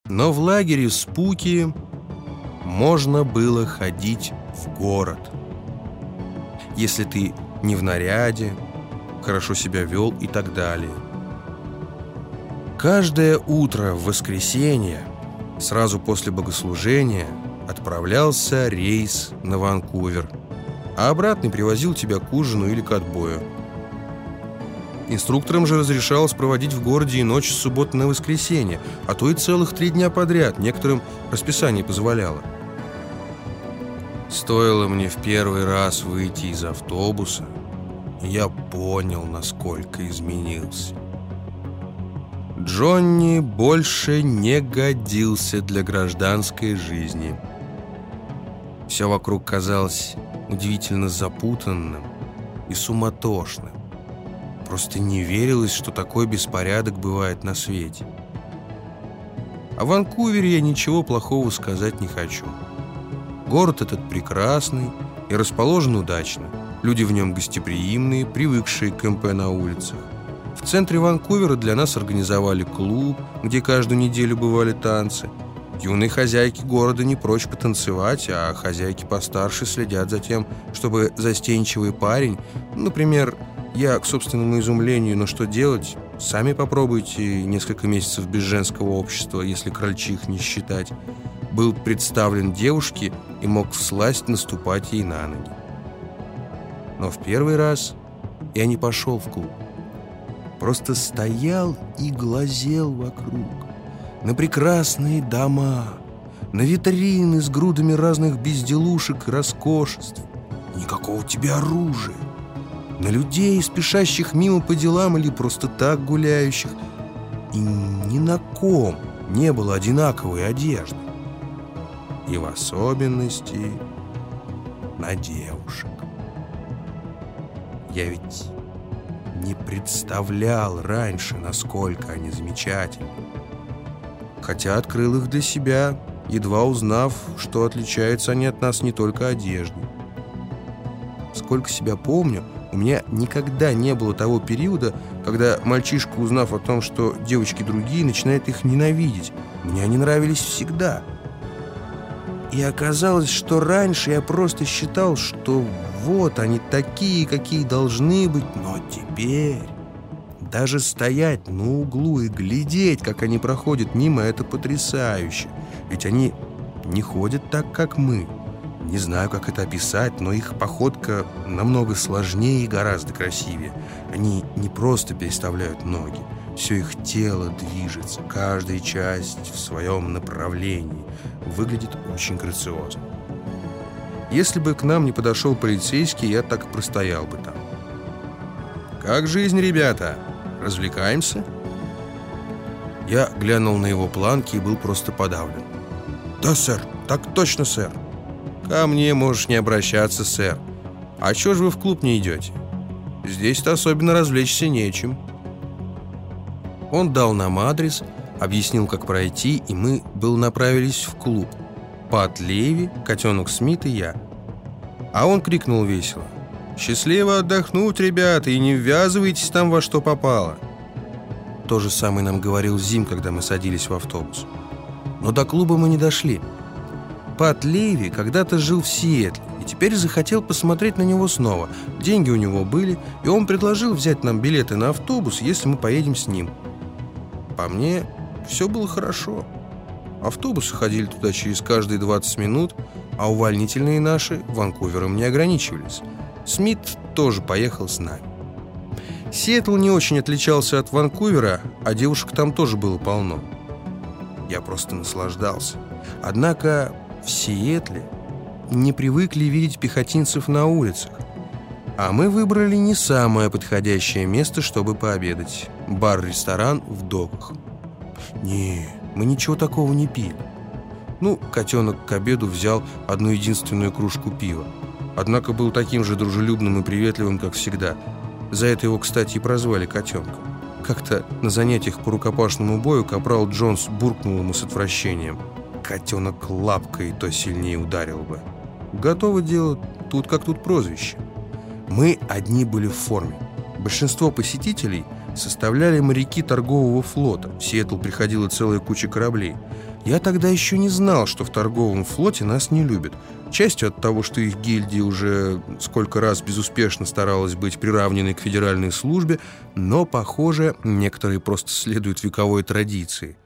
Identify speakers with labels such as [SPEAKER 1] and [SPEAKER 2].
[SPEAKER 1] Но в лагере Спуки можно было ходить в город. Если ты не в наряде, хорошо себя вел и так далее. Каждое утро в воскресенье, сразу после богослужения, отправлялся рейс на Ванкувер, а обратный привозил тебя к ужину или к отбою. Инструкторам же разрешалось проводить в городе и ночь с субботы на воскресенье, а то и целых 3 дня подряд, некоторым расписание позволяло. Стоило мне в первый раз выйти из автобуса, я понял, насколько изменился. Джонни больше не годился для гражданской жизни. Все вокруг казалось удивительно запутанным и суматошным. Просто не верилось, что такой беспорядок бывает на свете. О Ванкувере я ничего плохого сказать не хочу. Город этот прекрасный и расположен удачно. Люди в нем гостеприимные, привыкшие к МП на улицах. В центре Ванкувера для нас организовали клуб, где каждую неделю бывали танцы. Юные хозяйки города не прочь потанцевать, а хозяйки постарше следят за тем, чтобы застенчивый парень, например, я, к собственному изумлению, но что делать? Сами попробуйте несколько месяцев без женского общества, если крольчих не считать. Был представлен девушке и мог всласть наступать ей на ноги. Но в первый раз я не пошел в клуб. Просто стоял и глазел вокруг. На прекрасные дома, на витрины с грудами разных безделушек и роскошеств. Никакого тебе оружия. На людей, спешащих мимо по делам или просто так гуляющих. И ни на ком не было одинаковой одежды. И в особенности на девушек. Я ведь не представлял раньше, насколько они замечательны. Хотя открыл их для себя, едва узнав, что отличаются они от нас не только одеждой. Сколько себя помню, у меня никогда не было того периода, когда мальчишка, узнав о том, что девочки другие, начинает их ненавидеть. Мне они нравились всегда. И оказалось, что раньше я просто считал, что вот они такие, какие должны быть. Но теперь даже стоять на углу и глядеть, как они проходят мимо, это потрясающе. Ведь они не ходят так, как мы. Не знаю, как это описать, но их походка намного сложнее и гораздо красивее. Они не просто переставляют ноги. Все их тело движется, каждая часть в своем направлении. Выглядит очень грациозно. Если бы к нам не подошел полицейский, я так и простоял бы там. «Как жизнь, ребята? Развлекаемся?» Я глянул на его планки и был просто подавлен. «Да, сэр, так точно, сэр». «Ко мне можешь не обращаться, сэр. А чё же вы в клуб не идете? Здесь-то особенно развлечься нечем». Он дал нам адрес, объяснил, как пройти, и мы направились в клуб. Пат Леви, котенок Смит и я. А он крикнул весело: «Счастливо отдохнуть, ребята, и не ввязывайтесь там во что попало». То же самое нам говорил Зим, когда мы садились в автобус. Но до клуба мы не дошли. Пат Леви когда-то жил в Сиэтле и теперь захотел посмотреть на него снова. Деньги у него были, и он предложил взять нам билеты на автобус, если мы поедем с ним. По мне, все было хорошо. Автобусы ходили туда через каждые 20 минут, а увольнительные наши Ванкувером не ограничивались. Смит тоже поехал с нами. Сиэтл не очень отличался от Ванкувера, а девушек там тоже было полно. Я просто наслаждался. Однако в Сиэтле не привыкли видеть пехотинцев на улицах. А мы выбрали не самое подходящее место, чтобы пообедать. Бар-ресторан в доках. Не, мы ничего такого не пили. Ну, котенок к обеду взял одну единственную кружку пива. Однако был таким же дружелюбным и приветливым, как всегда. За это его, кстати, и прозвали котенком. Как-то на занятиях по рукопашному бою капрал Джонс буркнул ему с отвращением: «Котенок лапкой то сильнее ударил бы». Готово дело, тут как тут прозвище. Мы одни были в форме. Большинство посетителей составляли моряки торгового флота. В Сиэтл приходила целая куча кораблей. Я тогда еще не знал, что в торговом флоте нас не любят. Частью от того, что их гильдия уже сколько раз безуспешно старалась быть приравненной к федеральной службе, но, похоже, некоторые просто следуют вековой традиции.